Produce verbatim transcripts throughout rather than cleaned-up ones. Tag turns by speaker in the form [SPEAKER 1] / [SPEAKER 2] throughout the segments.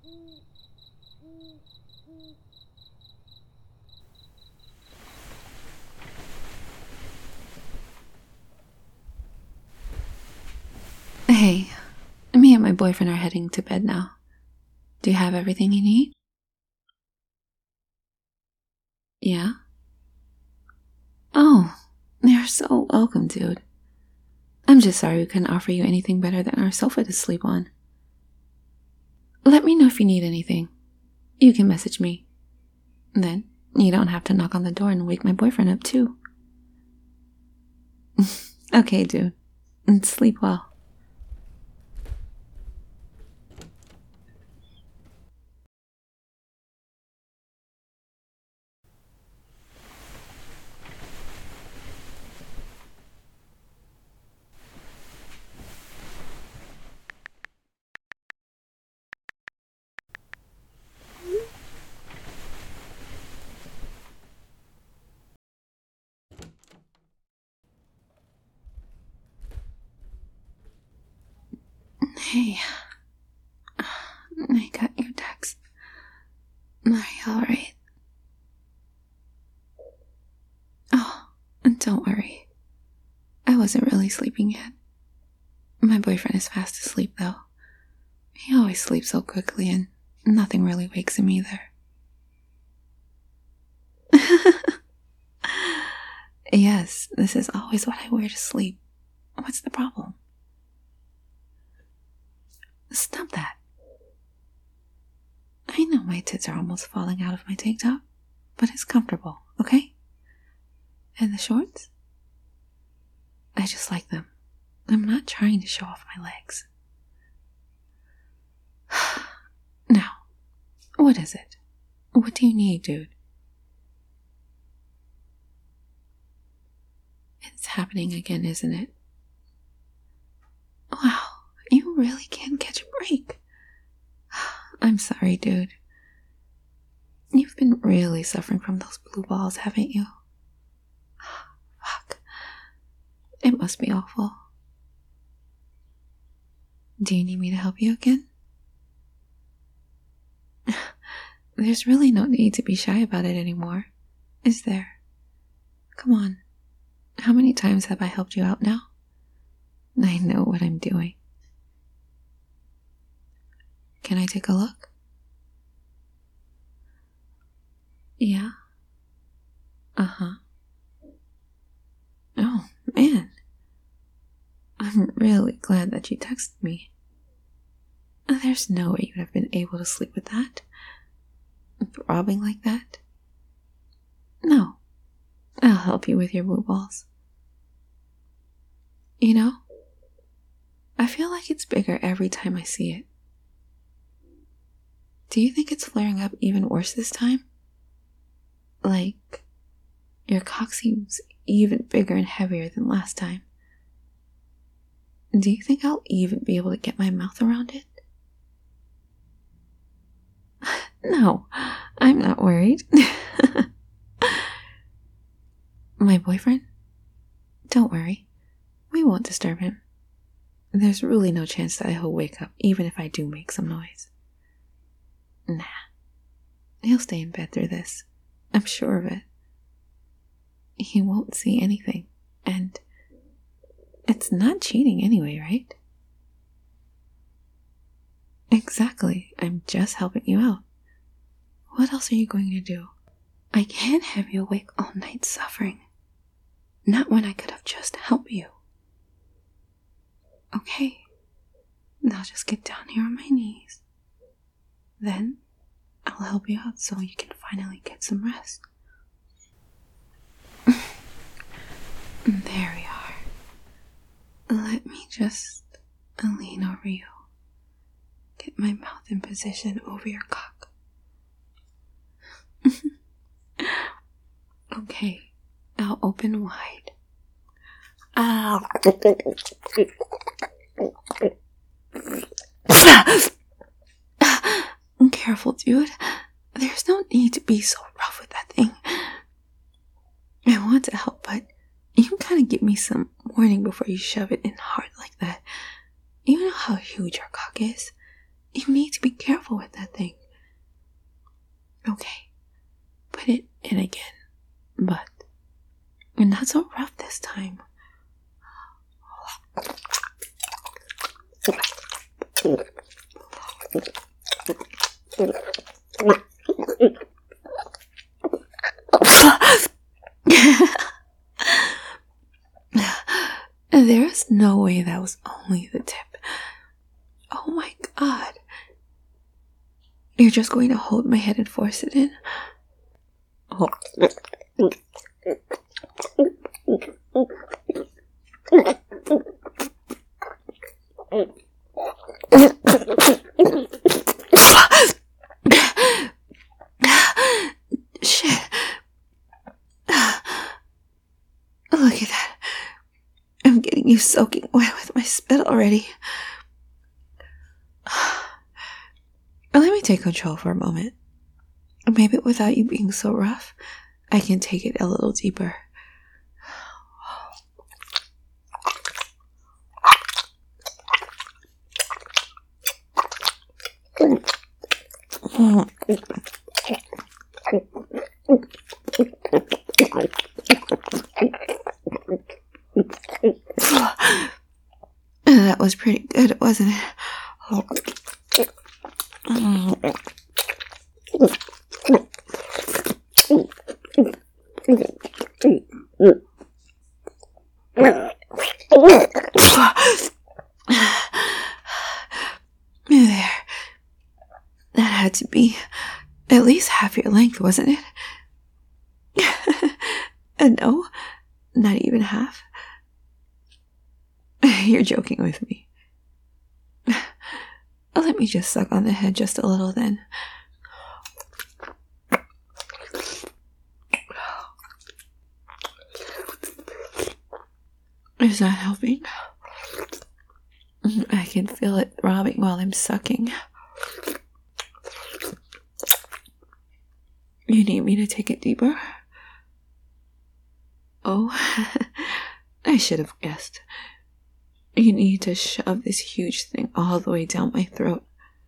[SPEAKER 1] Hey, me and my boyfriend are heading to bed now. Do you have everything you need? Yeah? Oh, you're so welcome, dude. I'm just sorry we couldn't offer you anything better than our sofa to sleep on. Let me know if you need anything. You can message me. Then, you don't have to knock on the door and wake my boyfriend up, too. Okay, dude. Sleep well. Hey, I got your text. Are you alright? Oh, don't worry. I wasn't really sleeping yet. My boyfriend is fast asleep, though. He always sleeps so quickly, and nothing really wakes him either. Yes, this is always what I wear to sleep. What's the problem? Stop that. I know my tits are almost falling out of my tank top, but it's comfortable, okay? And the shorts? I just like them. I'm not trying to show off my legs. Now, what is it? What do you need, dude? It's happening again, isn't it? Wow, you really can catch a break. I'm sorry, dude. You've been really suffering from those blue balls, haven't you? Fuck. It must be awful. Do you need me to help you again? There's really no need to be shy about it anymore, is there? Come on. How many times have I helped you out now? I know what I'm doing. Can I take a look? Yeah. Uh-huh. Oh, man. I'm really glad that you texted me. There's no way you'd have been able to sleep with that. Throbbing like that. No. I'll help you with your blue balls. You know, I feel like it's bigger every time I see it. Do you think it's flaring up even worse this time? Like, your cock seems even bigger and heavier than last time. Do you think I'll even be able to get my mouth around it? No, I'm not worried. My boyfriend? Don't worry. We won't disturb him. There's really no chance that he'll wake up even if I do make some noise. Nah. He'll stay in bed through this. I'm sure of it. He won't see anything, and it's not cheating anyway, right? Exactly. I'm just helping you out. What else are you going to do? I can't have you awake all night suffering. Not when I could have just helped you. Okay. Now just get down here on my knees. Then, I'll help you out so you can finally get some rest. There we are. Let me just lean over you. Get my mouth in position over your cock. Okay, now open wide. Ah. Careful, dude. There's no need to be so rough with that thing. I want to help, but you gotta give me some warning before you shove it in hard like that. You know how huge your cock is. You need to be careful with that thing. Okay, put it in again, but not so rough this time. There's no way that was only the tip. Oh my god. You're just going to hold my head and force it in? Oh. Shit. Look at that. I'm getting you soaking wet with my spit already. Let me take control for a moment. Maybe without you being so rough, I can take it a little deeper. That was pretty good, wasn't it? There. That had to be at least half your length, wasn't it? And no, not even half. You're joking with me. Let me just suck on the head just a little then. Is that helping? I can feel it throbbing while I'm sucking. You need me to take it deeper? Oh, I should have guessed. You need to shove this huge thing all the way down my throat.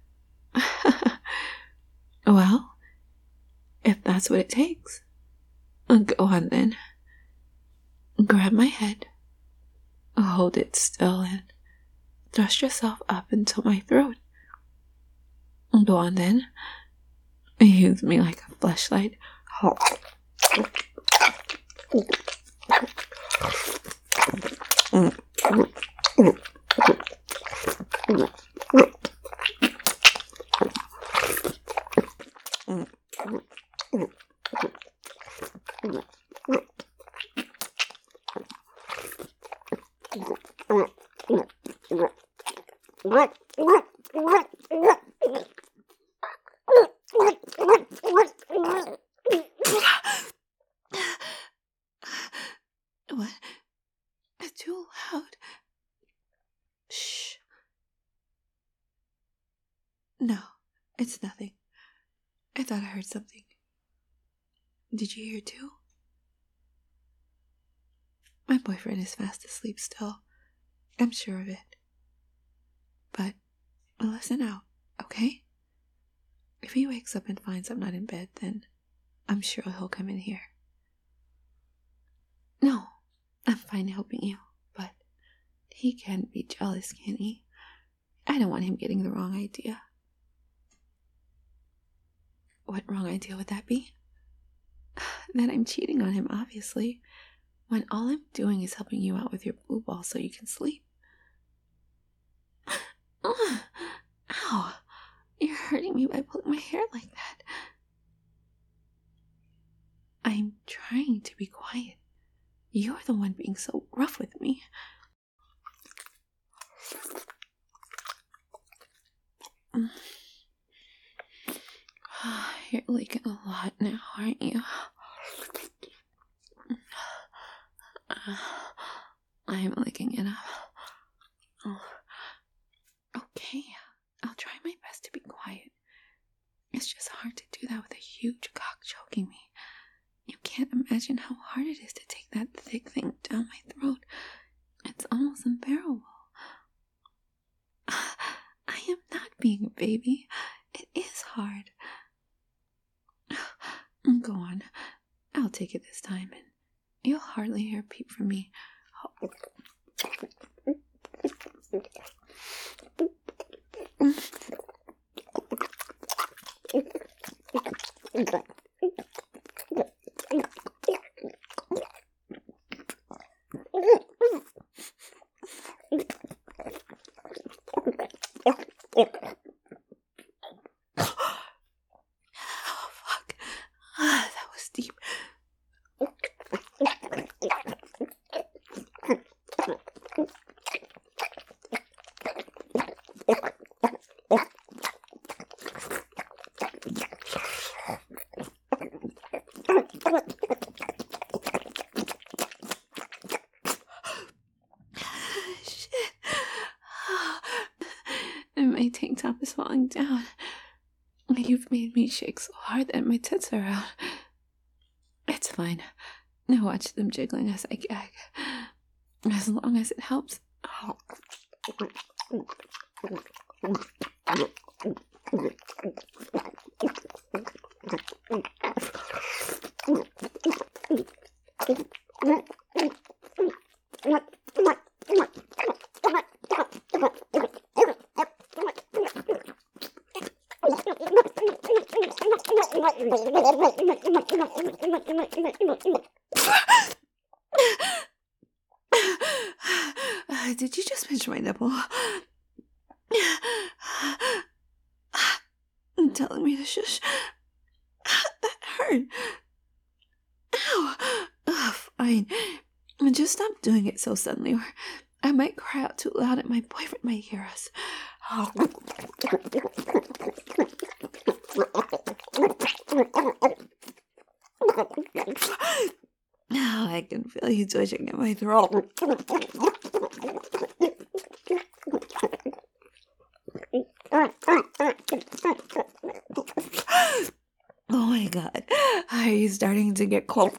[SPEAKER 1] Well, if that's what it takes, go on then. Grab my head, hold it still, and thrust yourself up into my throat. Go on then. Use me like a fleshlight. What? It's too loud. Shh. No, it's nothing. I thought I heard something. Did you hear too? My boyfriend is fast asleep still. I'm sure of it. But listen out, okay? If he wakes up and finds I'm not in bed, then I'm sure he'll come in here. No, I'm fine helping you, but he can't be jealous, can he? I don't want him getting the wrong idea. What wrong idea would that be? That I'm cheating on him, obviously, when all I'm doing is helping you out with your blue ball so you can sleep. Ow, you're hurting me by pulling my hair like that. I'm trying to be quiet. You're the one being so rough with me. You're leaking a lot now, aren't you? I'm licking it up. Oh. Okay, I'll try my best to be quiet. It's just hard to do that with a huge cock choking me. You can't imagine how hard it is to take that thick thing down my throat. It's almost unbearable. I am not being a baby. It is hard. Go on. I'll take it this time, and you'll hardly hear a peep from me. My tank top is falling down. You've made me shake so hard that my tits are out. It's fine. Now watch them jiggling as I gag. As long as it helps. Uh, did you just pinch my nipple? Telling me to shush. That hurt. Ow. Ugh, fine. Just stop doing it so suddenly, or I might cry out too loud and my boyfriend might hear us. Oh, I can feel you twitching in my throat. Oh my god, are you starting to get cold?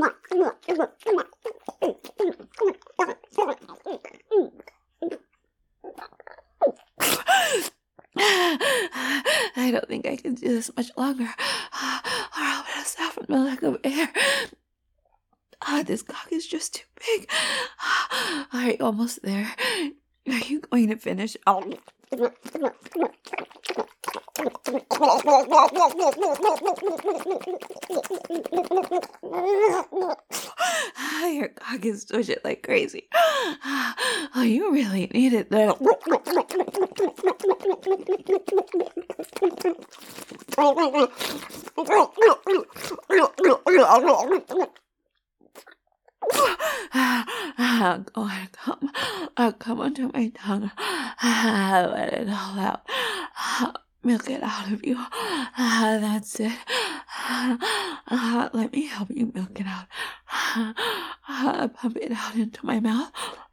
[SPEAKER 1] I don't think I can do this much longer, or I'll pass out from the lack of air. Ah, this cock is just too big. Are you almost there? Are you going to finish? Oh. Your cock is twitching like crazy. Oh, you really need it though. Oh, God, come, oh, come onto my tongue. Let it all out. Milk it out of you. That's it. Let me help you milk it out. Pump it out into my mouth.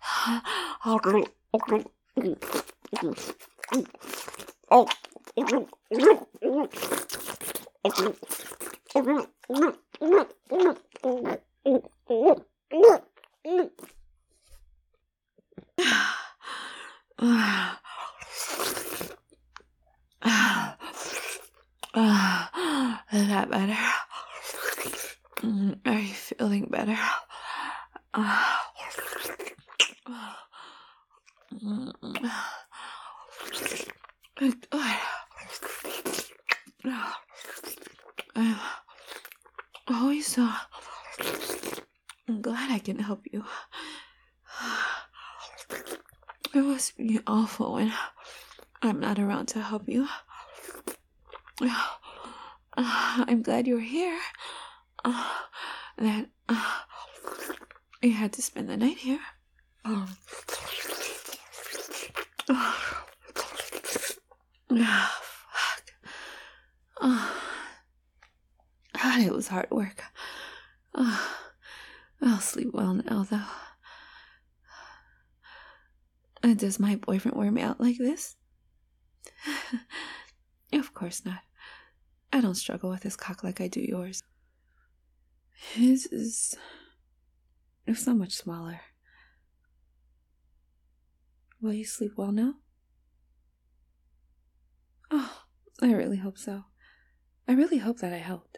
[SPEAKER 1] Is that better? Are you feeling better? Good. I'm always so I'm glad I can help you. It must be awful when I'm not around to help you. I'm glad you're here. Uh, that uh, you had to spend the night here. Oh, oh, fuck. Oh, God, it was hard work. Oh, I'll sleep well now, though. Uh, does my boyfriend wear me out like this? Of course not. I don't struggle with his cock like I do yours. His is so much smaller. Will you sleep well now? I really hope so. I really hope that I helped.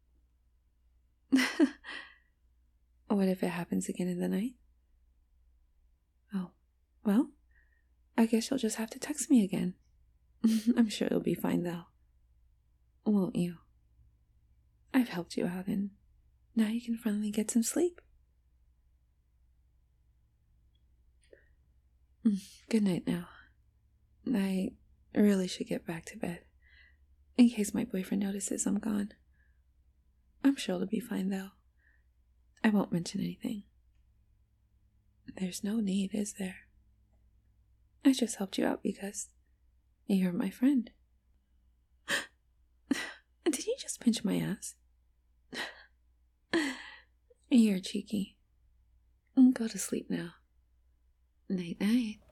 [SPEAKER 1] What if it happens again in the night? Oh, well, I guess you'll just have to text me again. I'm sure it'll be fine, though. Won't you? I've helped you out, and now you can finally get some sleep. Good night now. I really should get back to bed, in case my boyfriend notices I'm gone. I'm sure it'll be fine, though. I won't mention anything. There's no need, is there? I just helped you out because you're my friend. Did you just pinch my ass? You're cheeky. Go to sleep now. Night-night.